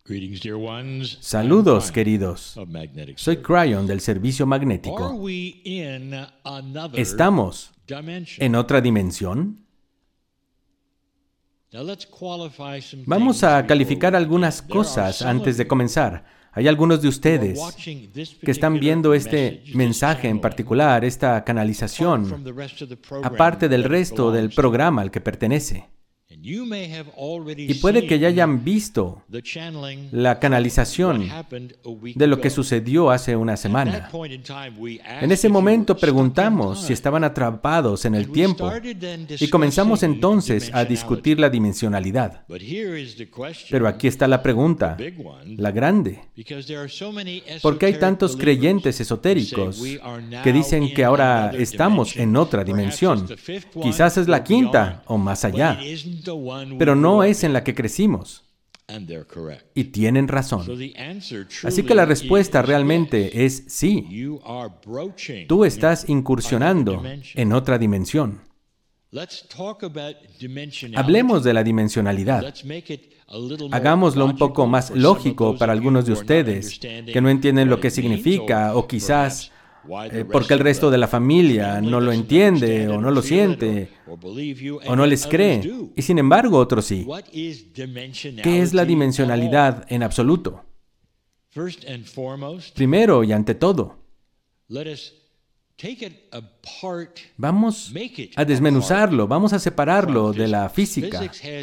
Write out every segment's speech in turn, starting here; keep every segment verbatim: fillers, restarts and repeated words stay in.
Saludos, queridos. Soy Cryon del servicio magnético. ¿Estamos en otra dimensión? Vamos a calificar algunas cosas antes de comenzar. Hay algunos de ustedes que están viendo este mensaje en particular, esta canalización, aparte del resto del programa al que pertenece. Y puede que ya hayan visto la canalización de lo que sucedió hace una semana. En ese momento preguntamos si estaban atrapados en el tiempo y comenzamos entonces a discutir la dimensionalidad. Pero aquí está la pregunta, la grande. ¿Por qué hay tantos creyentes esotéricos que dicen que ahora estamos en otra dimensión? Quizás es la quinta o más allá. Pero no es en la que crecimos. Y tienen razón. Así que la respuesta realmente es sí. Tú estás incursionando en otra dimensión. Hablemos de la dimensionalidad. Hagámoslo un poco más lógico para algunos de ustedes que no entienden lo que significa o quizás Eh, porque el resto de la familia no lo entiende o no lo siente o no les cree, y sin embargo otros sí. ¿Qué es la dimensionalidad en absoluto? Primero y ante todo, vamos a desmenuzarlo, vamos a separarlo de la física.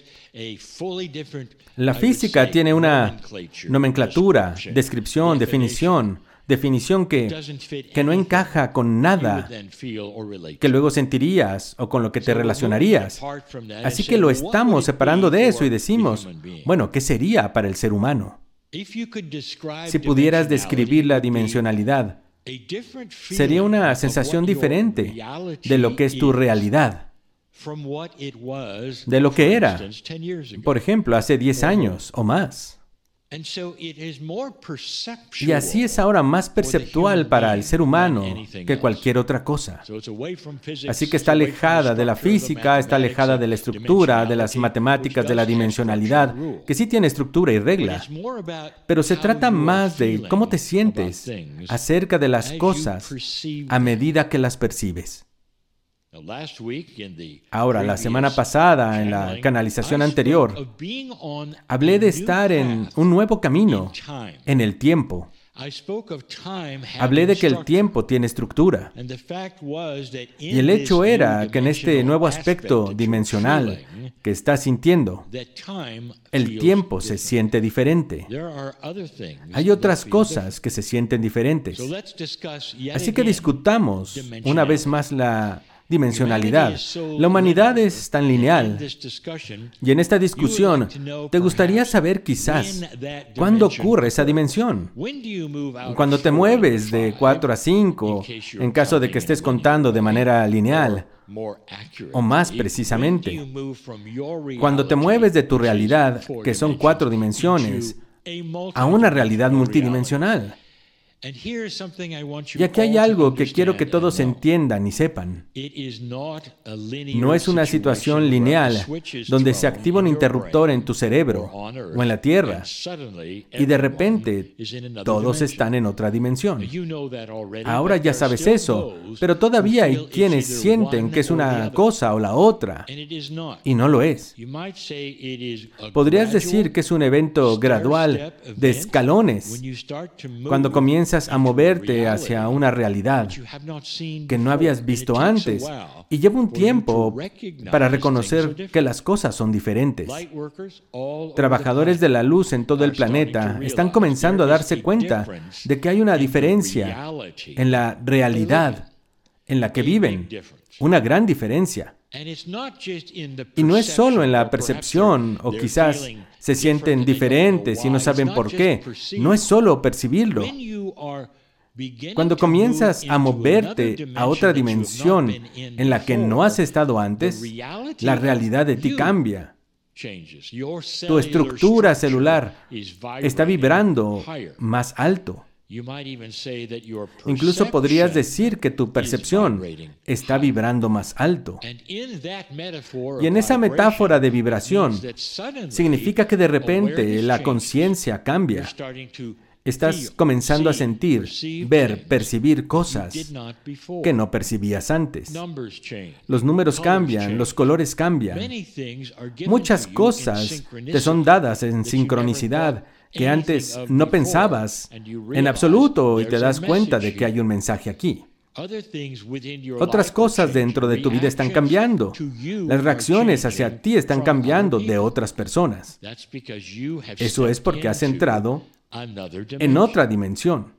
La física tiene una nomenclatura, descripción, definición, definición que, que no encaja con nada que luego sentirías o con lo que te relacionarías. Así que lo estamos separando de eso y decimos, bueno, ¿qué sería para el ser humano? Si pudieras describir la dimensionalidad, sería una sensación diferente de lo que es tu realidad, de lo que era, por ejemplo, hace diez años o más. Y así es ahora más perceptual para el ser humano que cualquier otra cosa. Así que está alejada de la física, está alejada de la estructura, de las matemáticas, de la dimensionalidad, que sí tiene estructura y regla. Pero se trata más de cómo te sientes acerca de las cosas a medida que las percibes. Ahora, la semana pasada, en la canalización anterior, hablé de estar en un nuevo camino, en el tiempo. Hablé de que el tiempo tiene estructura. Y el hecho era que en este nuevo aspecto dimensional que estás sintiendo, el tiempo se siente diferente. Hay otras cosas que se sienten diferentes. Así que discutamos una vez más la dimensionalidad. La humanidad es tan lineal. Y en esta discusión, ¿te gustaría saber quizás cuándo ocurre esa dimensión? Cuando te mueves de cuatro a cinco, en caso de que estés contando de manera lineal, o más precisamente, cuando te mueves de tu realidad, que son cuatro dimensiones, a una realidad multidimensional. Y aquí hay algo que quiero que todos entiendan y sepan. No es una situación lineal donde se activa un interruptor en tu cerebro o en la Tierra y de repente todos están en otra dimensión. Ahora ya sabes eso, pero todavía hay quienes sienten que es una cosa o la otra y no lo es. Podrías decir que es un evento gradual de escalones cuando comienzas a moverte hacia una realidad que no habías visto antes y lleva un tiempo para reconocer que las cosas son diferentes. Trabajadores de la luz en todo el planeta están comenzando a darse cuenta de que hay una diferencia en la realidad en la que viven, una gran diferencia. Y no es solo en la percepción, o quizás se sienten diferentes y no saben por qué. No es solo percibirlo. Cuando comienzas a moverte a otra dimensión en la que no has estado antes, la realidad de ti cambia. Tu estructura celular está vibrando más alto. Incluso podrías decir que tu percepción está vibrando más alto. Y en esa metáfora de vibración, significa que de repente la conciencia cambia. Estás comenzando a sentir, ver, percibir cosas que no percibías antes. Los números cambian, los colores cambian. Muchas cosas te son dadas en sincronicidad que antes no pensabas en absoluto y te das cuenta de que hay un mensaje aquí. Otras cosas dentro de tu vida están cambiando. Las reacciones hacia ti están cambiando de otras personas. Eso es porque has entrado en otra dimensión.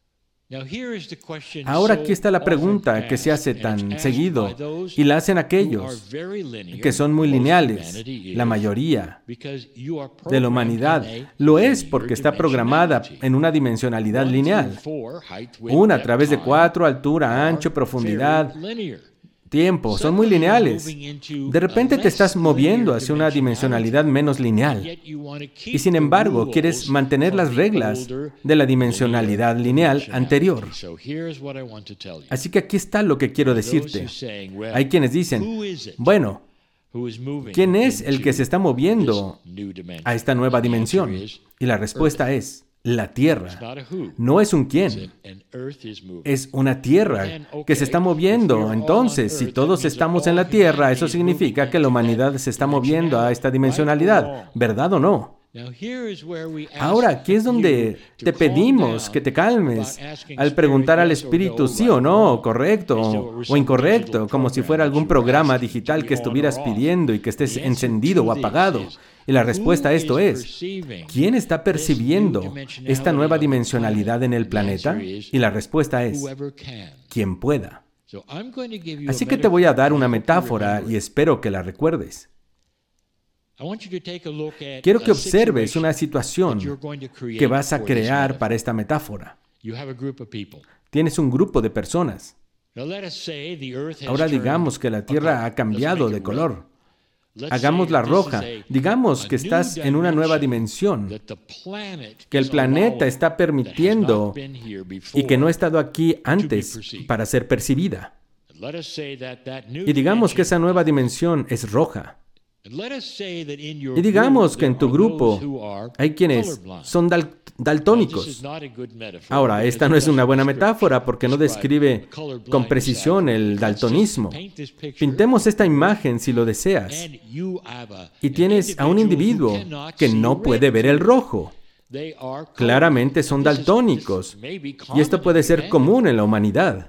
Ahora aquí está la pregunta que se hace tan seguido y la hacen aquellos que son muy lineales. La mayoría de la humanidad lo es porque está programada en una dimensionalidad lineal. Una a través de cuatro, altura, ancho, profundidad, tiempo, son muy lineales. De repente te estás moviendo hacia una dimensionalidad menos lineal. Y sin embargo, quieres mantener las reglas de la dimensionalidad lineal anterior. Así que aquí está lo que quiero decirte. Hay quienes dicen, bueno, ¿quién es el que se está moviendo a esta nueva dimensión? Y la respuesta es, la Tierra. No es un quién, es una Tierra que se está moviendo. Entonces, si todos estamos en la Tierra, eso significa que la humanidad se está moviendo a esta dimensionalidad, ¿verdad o no? Ahora, aquí es donde te pedimos que te calmes al preguntar al Espíritu sí o no, correcto o incorrecto, como si fuera algún programa digital que estuvieras pidiendo y que estés encendido o apagado. Y la respuesta a esto es, ¿quién está percibiendo esta nueva dimensionalidad en el planeta? Y la respuesta es, quien pueda. Así que te voy a dar una metáfora y espero que la recuerdes. Quiero que observes una situación que vas a crear para esta metáfora. Tienes un grupo de personas. Ahora digamos que la Tierra ha cambiado de color. Hagámosla roja. Digamos que estás en una nueva dimensión, que el planeta está permitiendo y que no ha estado aquí antes para ser percibida. Y digamos que esa nueva dimensión es roja. Y digamos que en tu grupo hay quienes son dal- daltónicos. Ahora, esta no es una buena metáfora porque no describe con precisión el daltonismo. Pintemos esta imagen si lo deseas. Y tienes a un individuo que no puede ver el rojo. Claramente son daltónicos. Y esto puede ser común en la humanidad.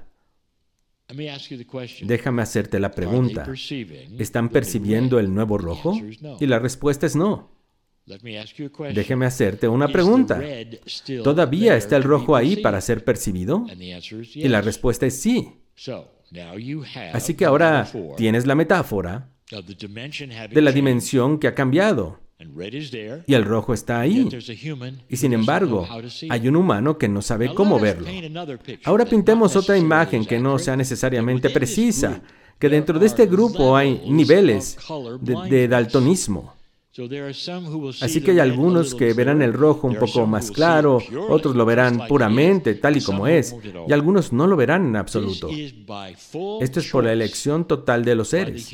Déjame hacerte la pregunta. ¿Están percibiendo el nuevo rojo? Y la respuesta es no. Déjame hacerte una pregunta. ¿Todavía está el rojo ahí para ser percibido? Y la respuesta es sí. Así que ahora tienes la metáfora de la dimensión que ha cambiado. Y el rojo está ahí. Y sin embargo, hay un humano que no sabe cómo verlo. Ahora pintemos otra imagen que no sea necesariamente precisa, que dentro de este grupo hay niveles de, de daltonismo. Así que hay algunos que verán el rojo un poco más claro, otros lo verán puramente tal y como es, y algunos no lo verán en absoluto. Esto es por la elección total de los seres.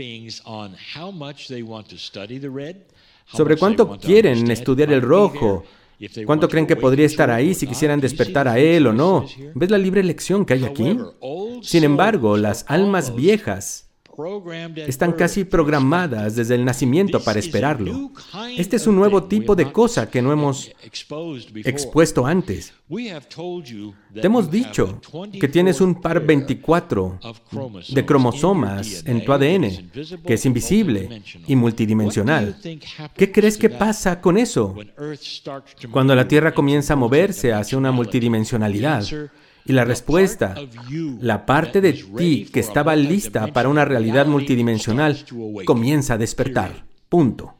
Sobre cuánto quieren estudiar el rojo, cuánto creen que podría estar ahí si quisieran despertar a él o no. ¿Ves la libre elección que hay aquí? Sin embargo, las almas viejas están casi programadas desde el nacimiento para esperarlo. Este es un nuevo tipo de cosa que no hemos expuesto antes. Te hemos dicho que tienes un par veinticuatro de cromosomas en tu A D N, que es invisible y multidimensional. ¿Qué crees que pasa con eso? Cuando la Tierra comienza a moverse hacia una multidimensionalidad. Y la respuesta, la parte de ti que estaba lista para una realidad multidimensional, comienza a despertar. Punto.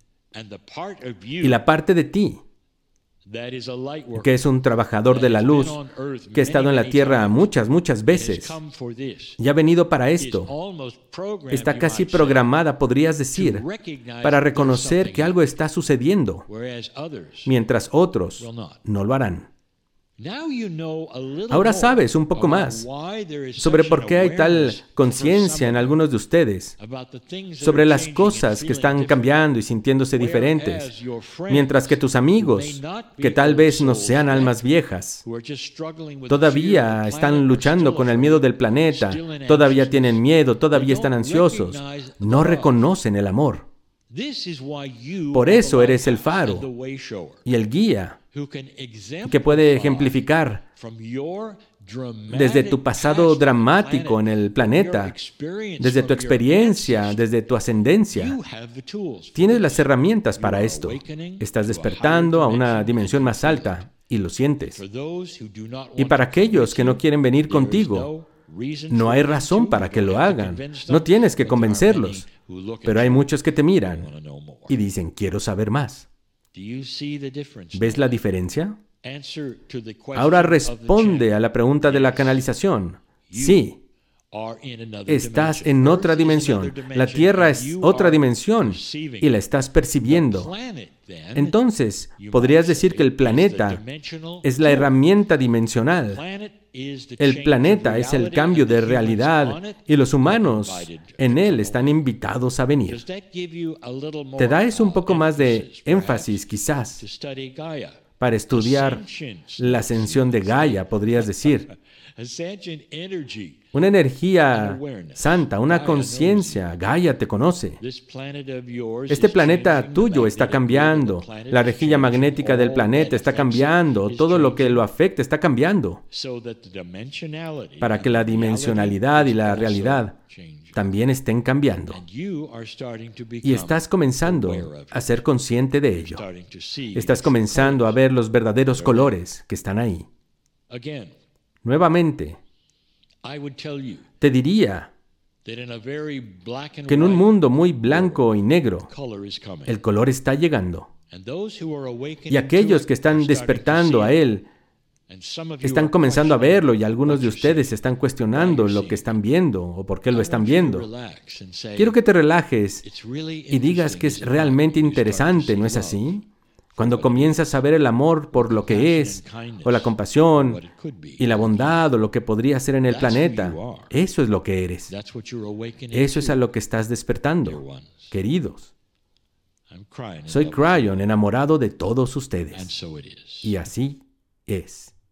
Y la parte de ti, que es un trabajador de la luz, que ha estado en la Tierra muchas, muchas veces, y ha venido para esto, está casi programada, podrías decir, para reconocer que algo está sucediendo, mientras otros no lo harán. Ahora sabes un poco más sobre por qué hay tal conciencia en algunos de ustedes, sobre las cosas que están cambiando y sintiéndose diferentes, mientras que tus amigos, que tal vez no sean almas viejas, todavía están luchando con el miedo del planeta, todavía tienen miedo, todavía están ansiosos, no reconocen el amor. Por eso eres el faro y el guía que puede ejemplificar desde tu pasado dramático en el planeta, desde tu experiencia, desde tu ascendencia. Tienes las herramientas para esto. Estás despertando a una dimensión más alta y lo sientes. Y para aquellos que no quieren venir contigo, no hay razón para que lo hagan. No tienes que convencerlos. Pero hay muchos que te miran y dicen, quiero saber más. ¿Ves la diferencia? Ahora responde a la pregunta de la canalización. Sí, estás en otra dimensión. La Tierra es otra dimensión y la estás percibiendo. Entonces, podrías decir que el planeta es la herramienta dimensional. El planeta es el cambio de realidad y los humanos en él están invitados a venir. ¿Te da eso un poco más de énfasis, quizás, para estudiar la ascensión de Gaia, podrías decir? Una energía santa, una conciencia. Gaia te conoce. Este planeta tuyo está cambiando. La rejilla magnética del planeta está cambiando. Todo lo que lo afecta está cambiando. Para que la dimensionalidad y la realidad también estén cambiando. Y estás comenzando a ser consciente de ello. Estás comenzando a ver los verdaderos colores que están ahí. Nuevamente, te diría que en un mundo muy blanco y negro, el color está llegando. Y aquellos que están despertando a él, están comenzando a verlo y algunos de ustedes están cuestionando lo que están viendo o por qué lo están viendo. Quiero que te relajes y digas que es realmente interesante, ¿no es así? Cuando comienzas a ver el amor por lo que es, o la compasión, y la bondad, o lo que podría ser en el planeta, eso es lo que eres. Eso es a lo que estás despertando, queridos. Soy Cryon, enamorado de todos ustedes. Y así es.